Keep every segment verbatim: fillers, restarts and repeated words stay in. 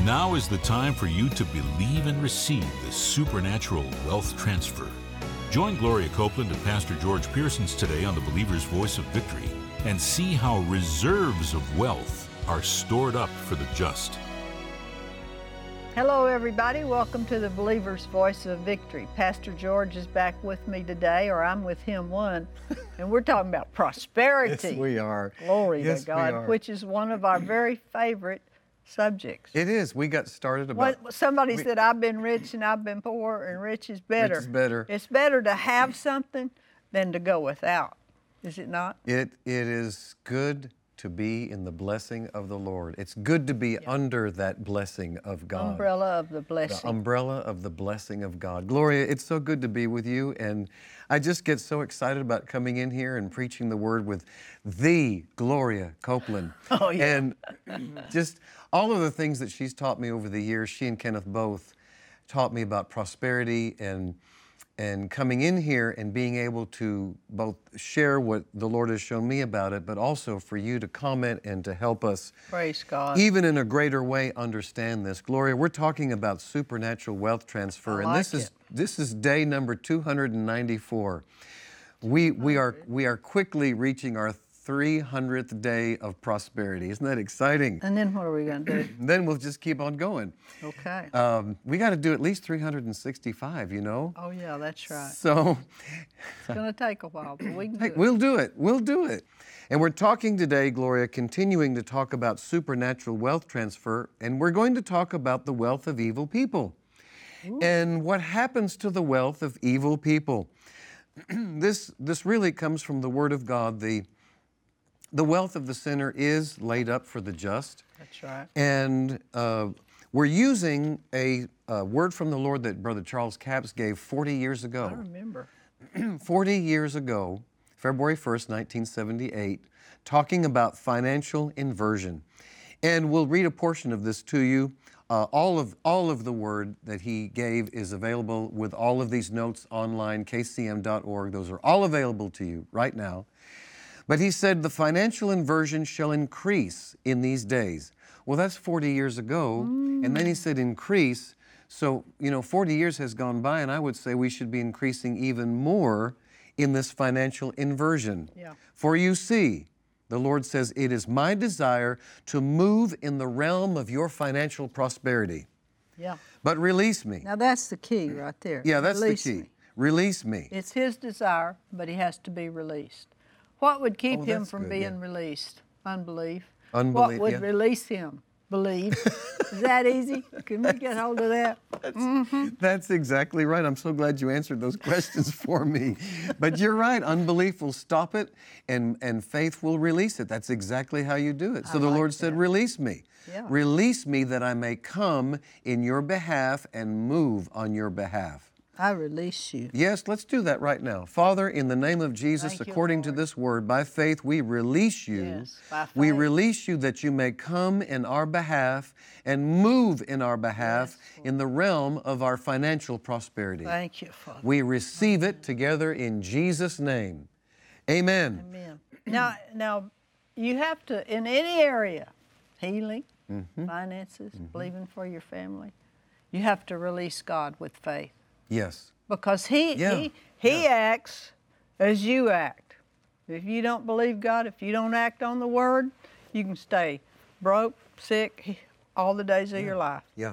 Now is the time for you to believe and receive the supernatural wealth transfer. Join Gloria Copeland and Pastor George Pearsons today on the Believer's Voice of Victory and see how reserves of wealth are stored up for the just. Hello, everybody. Welcome to the Believer's Voice of Victory. Pastor George is back with me today, or I'm with him one, and we're talking about prosperity. Yes, we are. Glory yes, to God, which is one of our very favorite subjects. It is. We got started about... What, somebody we, said, I've been rich and I've been poor, and rich is better. Rich is better. It's better to have something than to go without, is it not? It It is good to be in the blessing of the Lord. It's good to be yeah. under that blessing of God. Umbrella of the blessing. The umbrella of the blessing of God. Gloria, it's so good to be with you, and I just get so excited about coming in here and preaching the word with the Gloria Copeland. Oh, yeah. And just all of the things that she's taught me over the years, she and Kenneth both taught me about prosperity and and coming in here and being able to both share what the Lord has shown me about it, but also for you to comment and to help us, praise God, even in a greater way understand this. Gloria, we're talking about supernatural wealth transfer, I and like this it. is this is day number two hundred ninety-four. We we are we are quickly reaching our three hundredth day of prosperity. Isn't that exciting? And then what are we going to do? Then we'll just keep on going. Okay. Um, we got to do at least three hundred sixty-five, you know? Oh, yeah, that's right. So it's going to take a while, but we can do hey, it. We'll do it. We'll do it. And we're talking today, Gloria, continuing to talk about supernatural wealth transfer, and we're going to talk about the wealth of evil people. Ooh. And what happens to the wealth of evil people. this, this really comes from the Word of God. The The wealth of the sinner is laid up for the just. That's right. And uh, we're using a, a word from the Lord that Brother Charles Capps gave forty years ago. I remember. forty years ago, February first, nineteen seventy-eight, talking about financial inversion. And we'll read a portion of this to you. Uh, all of all of the word that he gave is available with all of these notes online, k c m dot org. Those are all available to you right now. But he said, the financial inversion shall increase in these days. Well, that's forty years ago. Mm. And then he said increase. So, you know, forty years has gone by, and I would say we should be increasing even more in this financial inversion. Yeah. For you see, the Lord says, it is my desire to move in the realm of your financial prosperity. Yeah. But release me. Now, that's the key right there. Yeah, that's release the key. Me. Release me. It's his desire, but he has to be released. What would keep oh, him from good, being yeah. released? Unbelief. Unbelief, What would yeah. release him? Believe. Is that easy? Can we get hold of that? That's, mm-hmm. that's exactly right. I'm so glad you answered those questions for me. But you're right. Unbelief will stop it, and, and faith will release it. That's exactly how you do it. So I the like Lord that. said, release me. Yeah. Release me that I may come in your behalf and move on your behalf. I release you. Yes, let's do that right now. Father, in the name of Jesus, Thank you, according Lord. to this word, by faith, we release you. Yes, by faith. We release you that you may come in our behalf and move in our behalf Yes, in the realm of our financial prosperity. Thank you, Father. We receive it together in Jesus' name. Amen. Amen. Now, now, you have to, in any area, healing, mm-hmm. finances, mm-hmm. believing for your family, you have to release God with faith. Yes. Because he, Yeah. he, he yeah. acts as you act. If you don't believe God, if you don't act on the Word, you can stay broke, sick, all the days of yeah. your life. Yeah.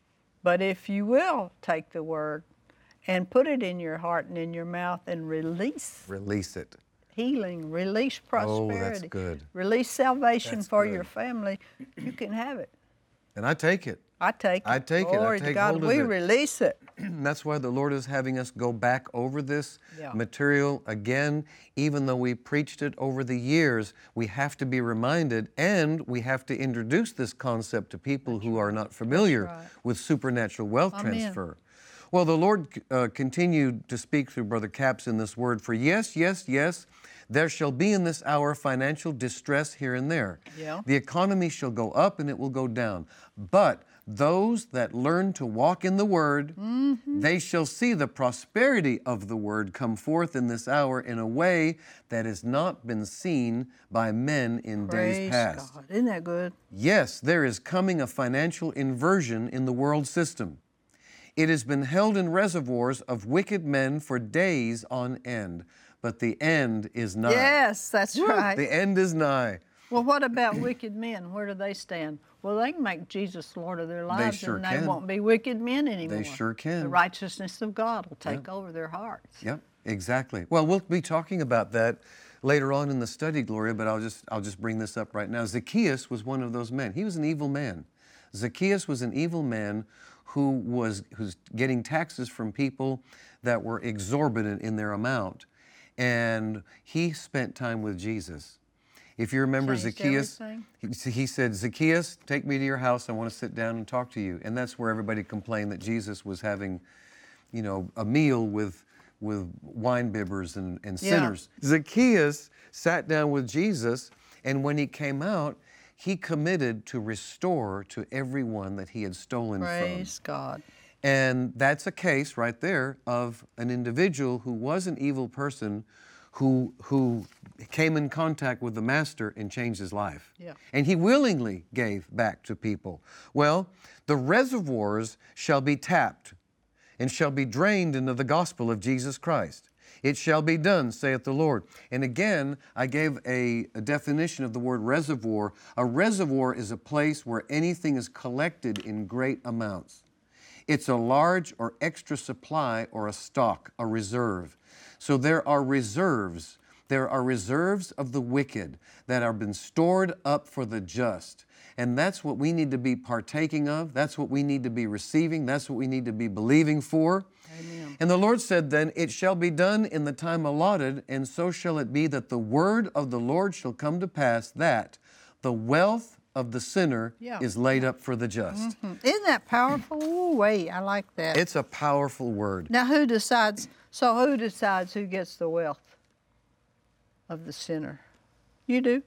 But if you will take the Word and put it in your heart and in your mouth and release Release it. healing, release prosperity, Oh, that's good. release salvation That's for good. your family, you can have it. And I take it. I take it. I take it. I Glory to take God. hold of We it. release it. That's why the Lord is having us go back over this Yeah. material again. Even though we preached it over the years, we have to be reminded, and we have to introduce this concept to people That's who right. are not familiar That's right. with supernatural wealth Amen. transfer. Well, the Lord uh, continued to speak through Brother Capps in this word, for yes, yes, yes, there shall be in this hour financial distress here and there. Yeah. The economy shall go up and it will go down. But those that learn to walk in the Word, Mm-hmm. they shall see the prosperity of the Word come forth in this hour in a way that has not been seen by men in Praise days past. God. Isn't that good? Yes, there is coming a financial inversion in the world system. It has been held in reservoirs of wicked men for days on end, but the end is nigh. Yes, that's Woo, right. The end is nigh. Well, what about wicked men? Where do they stand? Well, they can make Jesus Lord of their lives, sure and they can. won't be wicked men anymore. They sure can. The righteousness of God will take over their hearts. Yep, exactly. Well, we'll be talking about that later on in the study, Gloria, but I'll just I'll just bring this up right now. Zacchaeus was one of those men. He was an evil man. Zacchaeus was an evil man who was who's getting taxes from people that were exorbitant in their amount. And he spent time with Jesus. If you remember Changed Zacchaeus, everything? he, he said, Zacchaeus, take me to your house. I want to sit down and talk to you. And that's where everybody complained that Jesus was having, you know, a meal with with wine bibbers and, and Yeah. sinners. Zacchaeus sat down with Jesus, and when he came out, he committed to restore to everyone that he had stolen Praise God. from. And that's a case right there of an individual who was an evil person who who came in contact with the master and changed his life. Yeah. And he willingly gave back to people. Well, the reservoirs shall be tapped and shall be drained into the gospel of Jesus Christ. It shall be done, saith the Lord. And again, I gave a, a definition of the word reservoir. A reservoir is a place where anything is collected in great amounts. It's a large or extra supply or a stock, a reserve. So there are reserves. There are reserves of the wicked that have been stored up for the just. And that's what we need to be partaking of. That's what we need to be receiving. That's what we need to be believing for. Amen. And the Lord said then, it shall be done in the time allotted, and so shall it be that the word of the Lord shall come to pass, that the wealth of the sinner Yeah. is laid up for the just. Hmm. Isn't that powerful? Ooh, wait, I like that. It's a powerful word. Now, who decides? So, who decides who gets the wealth of the sinner? You do.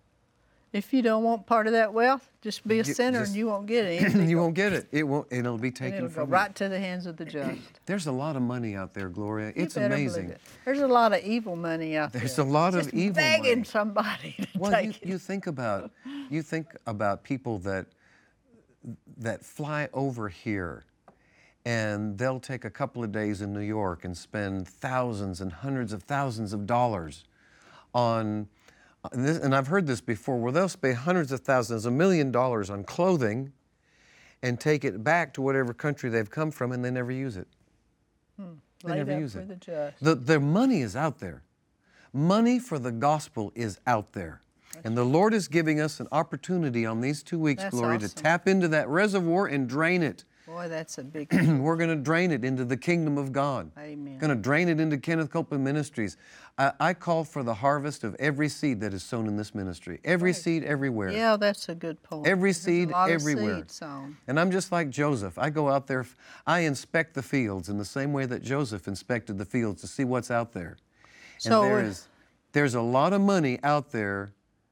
If you don't want part of that wealth, just be a You- sinner just- and you won't get it. You won't get it. It won't. It'll be And taken it'll go from right you. to the hands of the just. There's a lot of money out there, Gloria. You It's better believe amazing. it. There's a lot of evil money out There's there. a lot of Just evil begging money. somebody to Well, take you, it. you think about you think about people that that fly over here, and they'll take a couple of days in New York and spend thousands and hundreds of thousands of dollars on. And, this, and I've heard this before, where they'll spend hundreds of thousands, a million dollars on clothing, and take it back to whatever country they've come from, and they never use it. They Laid never up use for it. the just. The, their money is out there. Money for the gospel is out there. And the Lord is giving us an opportunity on these two weeks, That's Glory, to awesome. tap into that reservoir and drain it. Boy, that's a big. We're going to drain it into the kingdom of God. Amen. Going to drain it into Kenneth Copeland Ministries. I, I call for the harvest of every seed that is sown in this ministry. Every seed, everywhere. Yeah, that's a good point. Every There's a seed, lot of everywhere. seed sown. And I'm just like Joseph. I go out there, I inspect the fields in the same way that Joseph inspected the fields to see what's out there. So and there we're- is, there's a lot of money out there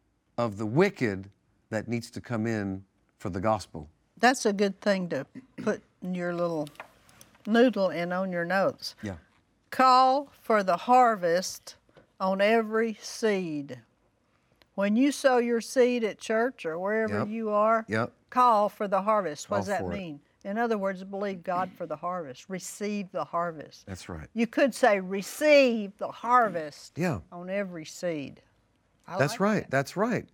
of the wicked that needs to come in for the gospel. That's a good thing to put in your little noodle and on your notes. Yeah. Call for the harvest on every seed. When you sow your seed at church or wherever Yep. you are, Yep. call for the harvest. What Call does that for it. mean? In other words, believe God for the harvest. Receive the harvest. That's right. You could say, receive the harvest Yeah. on every seed. I That's like right. that. That's right.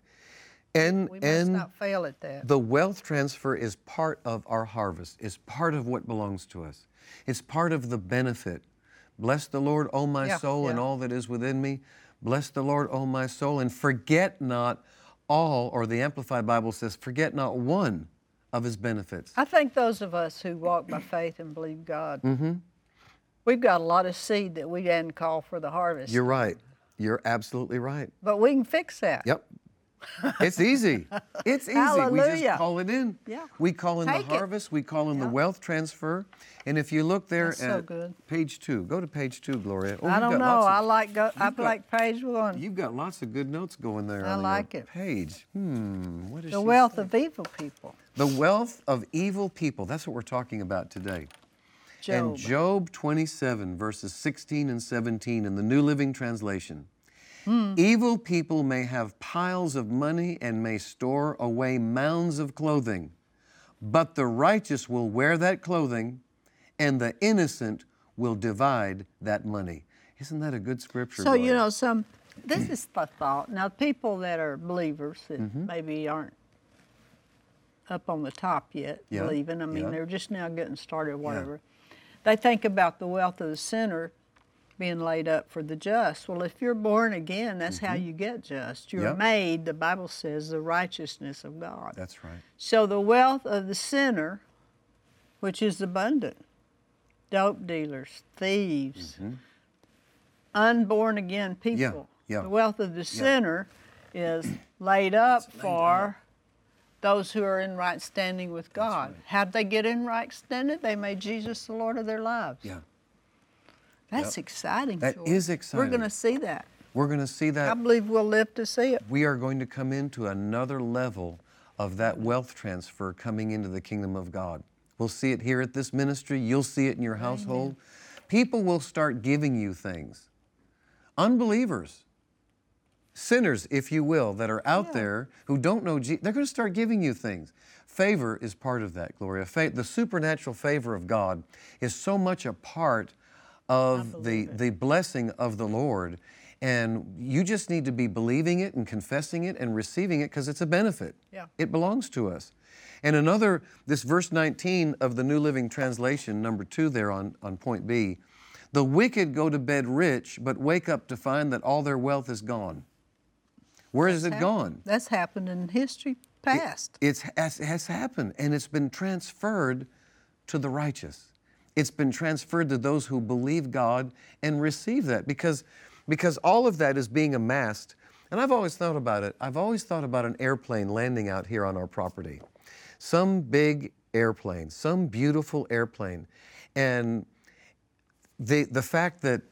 And We must and not fail at that. the wealth transfer is part of our harvest. It's part of what belongs to us. It's part of the benefit. Bless the Lord, O my Yeah, soul, and yeah. all that is within me. Bless the Lord, O my soul, and forget not all, or the Amplified Bible says, forget not one of his benefits. I think those of us who walk by faith and believe God, we've got a lot of seed that we hadn't called for the harvest. You're right. You're absolutely right. But we can fix that. Yep. It's easy. It's easy. We Hallelujah. just call it in. Yeah. We call in Take the it. harvest. We call in the Yeah. wealth transfer. And if you look there That's so at good. page two, go to page two, Gloria. Oh, I you've don't got know. lots of- I like go. I you've got- like page one. You've got lots of good notes going there I on like your it. page. Hmm. What is The she wealth saying? of evil people. The wealth of evil people. That's what we're talking about today. Job. And Job twenty-seven, verses sixteen and seventeen in the New Living Translation. Mm. Evil people may have piles of money and may store away mounds of clothing, but the righteous will wear that clothing, and the innocent will divide that money. Isn't that a good scripture? So, Gloria? you know, some, this is the thought. Now, people that are believers that mm-hmm. maybe aren't up on the top yet, yeah. believing, I mean, yeah. they're just now getting started, whatever. Yeah. They think about the wealth of the sinner being laid up for the just. Well, if you're born again, that's mm-hmm. how you get just. You're yep. made, the Bible says, the righteousness of God. That's right. So the wealth of the sinner, which is abundant, dope dealers, thieves, mm-hmm. unborn again people. Yeah. Yeah. The wealth of the yeah. sinner is laid up laid for up. those who are in right standing with God. Right. How'd they get in right standing? They made Jesus the Lord of their lives. Yeah. That's yep. exciting. That George. is exciting. We're going to see that. We're going to see that. I believe we'll live to see it. We are going to come into another level of that wealth transfer coming into the kingdom of God. We'll see it here at this ministry. You'll see it in your household. Amen. People will start giving you things. Unbelievers, sinners, if you will, that are out yeah. there who don't know Jesus, they're going to start giving you things. Favor is part of that, Gloria. Fa- the supernatural favor of God is so much a part of the, the blessing of the Lord. And you just need to be believing it and confessing it and receiving it because it's a benefit. Yeah. It belongs to us. And another, this verse nineteen of the New Living Translation, number two there on, on point B, the wicked go to bed rich, but wake up to find that all their wealth is gone. Where has it happened. gone? That's happened in history past. It, it's, has, has happened, and it's been transferred to the righteous. It's been transferred to those who believe God and receive that because, because all of that is being amassed. And I've always thought about it. I've always thought about an airplane landing out here on our property. Some big airplane, some beautiful airplane. And the, the fact that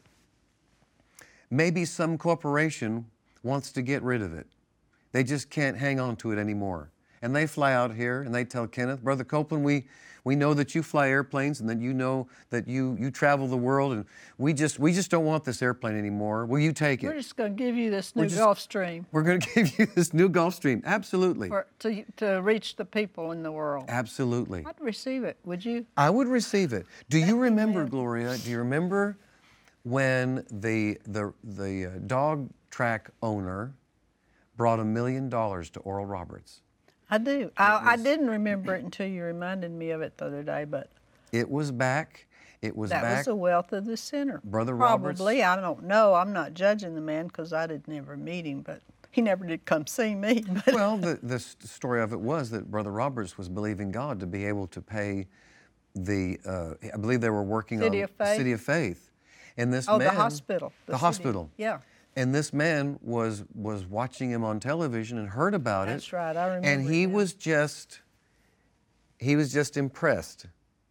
maybe some corporation wants to get rid of it. They just can't hang on to it anymore. And they fly out here and they tell Kenneth, Brother Copeland, we, we know that you fly airplanes and that you know that you, you travel the world and we just we just don't want this airplane anymore. Will you take it? We're just going to give you this new just, Gulfstream. We're going to give you this new Gulfstream. Absolutely. For, to, to reach the people in the world. Absolutely. I'd receive it. Would you? I would receive it. Do you remember, Gloria, do you remember when the, the, the uh, dog track owner brought a million dollars to Oral Roberts? I do. I, was, I didn't remember it until you reminded me of it the other day, but... It was back. It was that back. That was the wealth of the sinner. Brother Probably. Roberts. I don't know. I'm not judging the man because I did never meet him, but he never did come see me. But well, the, the story of it was that Brother Roberts was believing God to be able to pay the, uh, I believe they were working City on of Faith. City of Faith. And this oh, man... the hospital. The, the hospital. Yeah. And this man was was watching him on television and heard about That's it. That's right, I remember. And he that. was just, he was just impressed.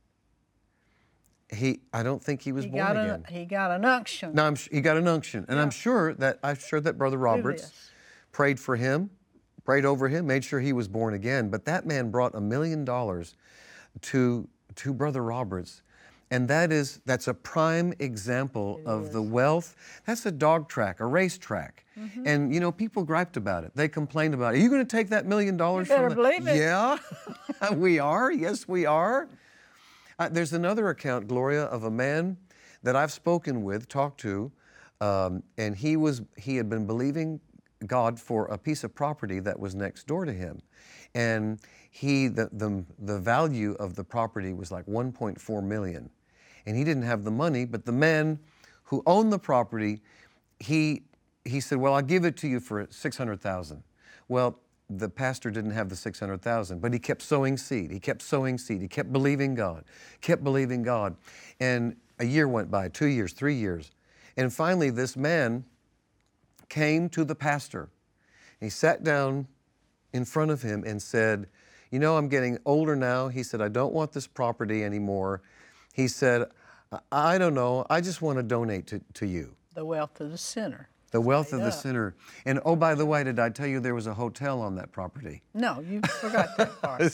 He, I don't think he was he born got again. A, he got an unction. No, I'm, he got an unction, and yeah. I'm sure that I'm sure that Brother Roberts prayed for him, prayed over him, made sure he was born again. But that man brought a million dollars to to Brother Roberts. And that is, that's a prime example it of is. the wealth. That's a dog track, a race track. Mm-hmm. And, you know, people griped about it. They complained about it. Are you going to take that million dollars from the... believe it. Yeah, we are. Yes, we are. Uh, there's another account, Gloria, of a man that I've spoken with, talked to, um, and he was he had been believing God for a piece of property that was next door to him. And he the the, the value of the property was like one point four million dollars. And he didn't have the money, but the man who owned the property, he he said, well, I'll give it to you for six hundred thousand dollars. Well, the pastor didn't have the six hundred thousand dollars, but he kept sowing seed. He kept sowing seed. He kept believing God, kept believing God. And a year went by, two years, three years. And finally, this man came to the pastor. He sat down in front of him and said, you know, I'm getting older now. He said, I don't want this property anymore. He said, I don't know, I just want to donate to, to you. The wealth of the sinner. The wealth of the up. sinner. And oh, by the way, did I tell you there was a hotel on that property? No, you forgot that part.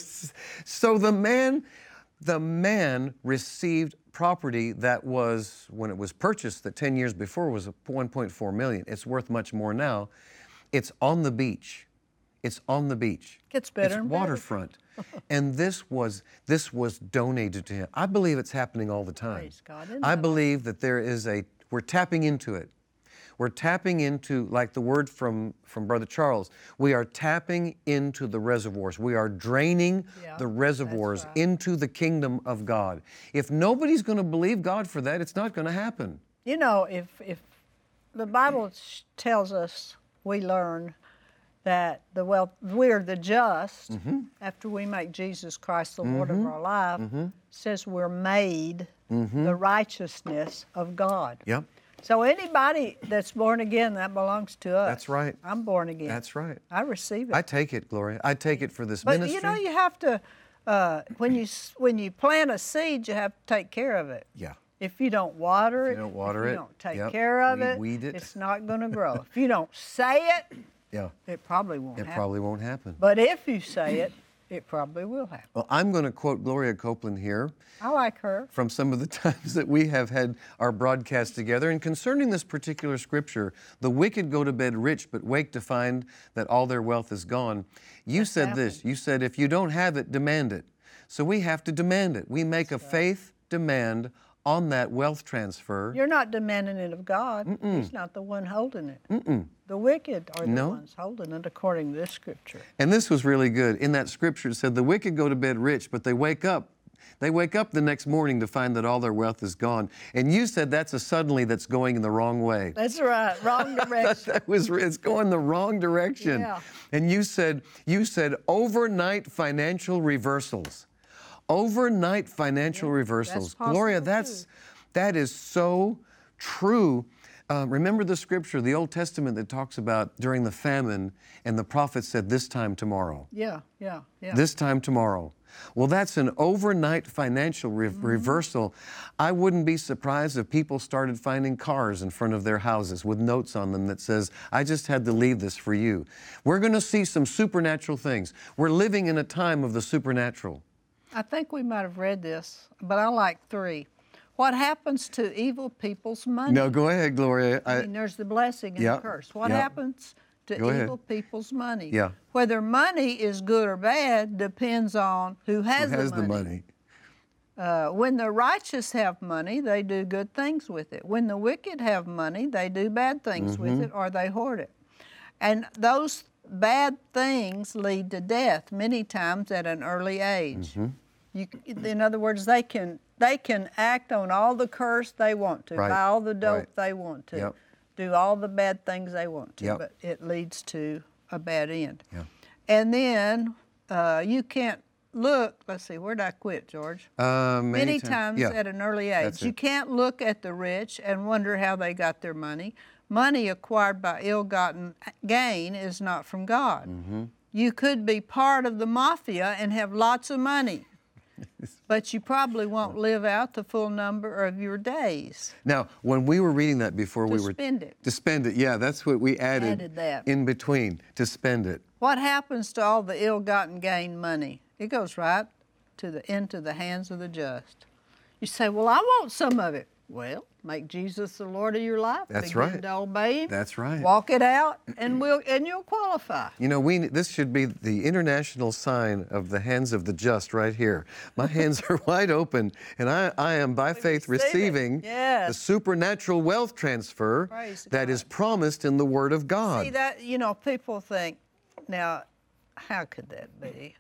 So the man, the man received property that was, when it was purchased, that ten years before was one point four million. It's worth much more now. It's on the beach. It's on the beach. Gets better It's and better. waterfront. And this was this was donated to him. I believe it's happening all the time. Praise God. Isn't I that believe that there is a, we're tapping into it. We're tapping into, like the word from, from Brother Charles, we are tapping into the reservoirs. We are draining Yeah, the reservoirs that's right. into the kingdom of God. If nobody's going to believe God for that, it's not going to happen. You know, if if the Bible sh- tells us, we learn that the wealth, we're the just, Mm-hmm. after we make Jesus Christ the Lord of our life, says we're made Mm-hmm. the righteousness of God. Yep, So anybody that's born again, that belongs to us. that's right. I'm born again. That's right. I receive it. I take it, Gloria. I take it for this but ministry. you know, you have to, uh, when you s- when you plant a seed, you have to take care of it. Yeah. If you don't water it, you don't water if it, you don't take yep, care of weed- it, weed it. it's not going to grow. If you don't say it, Yeah, it probably won't it happen. probably won't happen. But if you say it, it probably will happen. Well, I'm going to quote Gloria Copeland here I like her. from some of the times that we have had our broadcast together. And concerning this particular scripture, the wicked go to bed rich, but wake to find that all their wealth is gone. You said this, you said, if you don't have it, demand it. So we have to demand it. We make a faith demand on that wealth transfer. You're not demanding it of God. He's not the one holding it. Mm-mm. The wicked are the No. ones holding it, according to this scripture. And this was really good. In that scripture, it said, the wicked go to bed rich, but they wake up. They wake up the next morning to find that all their wealth is gone. And you said that's a suddenly that's going in the wrong way. That's right. Wrong direction. That was, it's going the wrong direction. Yeah. And you said, you said overnight financial reversals. Overnight financial reversals. possible Gloria, too. that's, that is so true. Uh, remember the scripture, the Old Testament that talks about during the famine, and the prophet said, this time tomorrow. Yeah, yeah, yeah. This time tomorrow. Well, that's an overnight financial re- Mm-hmm. reversal. I wouldn't be surprised if people started finding cars in front of their houses with notes on them that says, I just had to leave this for you. We're going to see some supernatural things. We're living in a time of the supernatural. I think we might have read this, but I like three. What happens to evil people's money? No, go ahead, Gloria. I I, mean, there's the blessing and Yeah, the curse. What yeah. happens to Go ahead. evil people's money? Yeah. Whether money is good or bad depends on who has, who has the the money. money? Uh, when the righteous have money, they do good things with it. When the wicked have money, they do bad things with Mm-hmm. it or they hoard it. And those bad things lead to death many times at an early age. Mm-hmm. You, in other words, they can they can act on all the curse they want to, Right, buy all the dope right. they want to, Yep. do all the bad things they want to, Yep. but it leads to a bad end. Yeah. And then uh, you can't look. Let's see, where'd I quit, George? Uh, many, Many ti- times yeah. at an early That's age. You it. can't look at the rich and wonder how they got their money. Money acquired by ill-gotten gain is not from God. Mm-hmm. You could be part of the mafia and have lots of money, but you probably won't live out the full number of your days. Now, when we were reading that before, To we were spend it. to spend it. Yeah, that's what we added, Added that. in between to spend it. What happens to all the ill-gotten gain money? It goes right to the into the hands of the just. You say, "Well, I want some of it." Well, make Jesus the Lord of your life. That's Begin right. to obey Him. That's right. Walk it out, and we'll and you'll qualify. You know, we this should be the international sign of the hands of the just right here. My hands are wide open, and I, I am by faith receive it. receiving Yes. the supernatural wealth transfer Praise that God. is promised in the Word of God. See that? You know, people think, now, how could that be?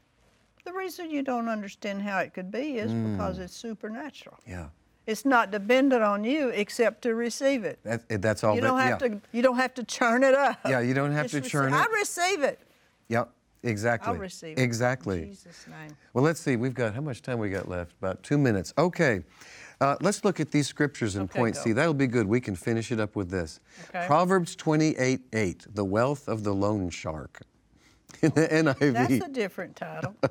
The reason you don't understand how it could be is Mm. because it's supernatural. Yeah, It's not dependent on you except to receive it. that, that's all. You that, don't have yeah. to. You don't have to churn it up. Yeah, you don't have Just to churn receive- it. I receive it. Yep, exactly. I'll receive it. Exactly. In Jesus' name. Well, let's see. We've got how much time we got left? About two minutes. Okay. Uh, let's look at these scriptures in Okay, point go. C. That'll be good. We can finish it up with this. Okay. Proverbs twenty-eight eight, the wealth of the loan shark. In the N I V. That's a different title.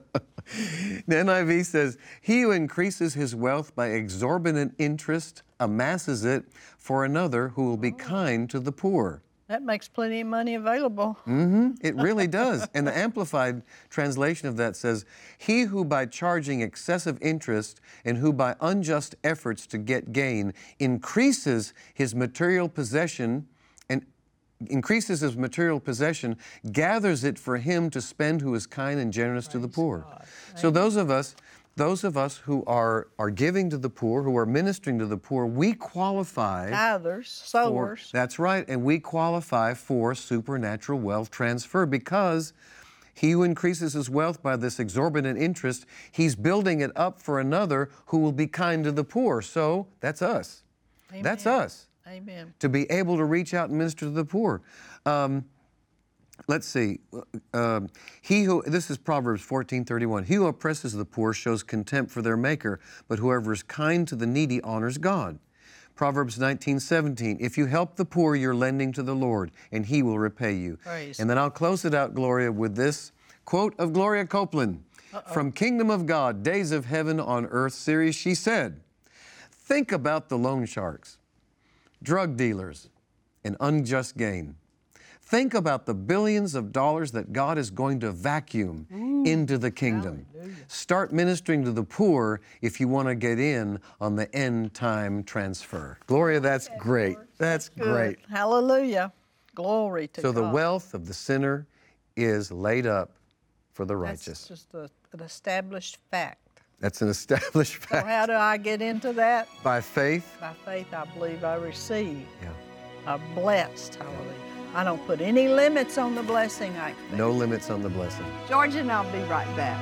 The N I V says, he who increases his wealth by exorbitant interest amasses it for another who will be kind to the poor. That makes plenty of money available. Mm-hmm. It really does. And the Amplified translation of that says, he who by charging excessive interest and who by unjust efforts to get gain increases his material possession and increases his material possession, gathers it for him to spend who is kind and generous Praise to the poor. So those of us Those of us who are, are giving to the poor, who are ministering to the poor, we qualify. Tithers, sowers. For, that's right, and we qualify for supernatural wealth transfer because he who increases his wealth by this exorbitant interest, he's building it up for another who will be kind to the poor. So that's us. Amen. That's us. Amen. To be able to reach out and minister to the poor. Um, Let's see. Uh, he who this is Proverbs fourteen thirty-one. He who oppresses the poor shows contempt for their maker, but whoever is kind to the needy honors God. Proverbs nineteen seventeen. If you help the poor, you're lending to the Lord, and He will repay you. Praise and then I'll close it out, Gloria, with this quote of Gloria Copeland Uh-oh. From Kingdom of God, Days of Heaven on Earth series. She said, "Think about the loan sharks, drug dealers, and unjust gain. Think about the billions of dollars that God is going to vacuum Ooh, into the kingdom. Hallelujah. Start ministering to the poor if you want to get in on the end time transfer." Gloria, that's great. That's Good. great. Hallelujah. Glory to so God. So the wealth of the sinner is laid up for the righteous. That's just a, an established fact. That's an established fact. So how do I get into that? By faith. By faith, I believe I receive. Yeah. I'm blessed. Hallelujah. I don't put any limits on the blessing I expect. No limits on the blessing. George and I'll be right back.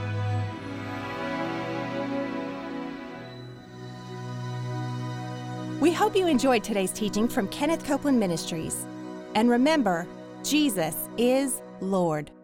We hope you enjoyed today's teaching from Kenneth Copeland Ministries. And remember, Jesus is Lord.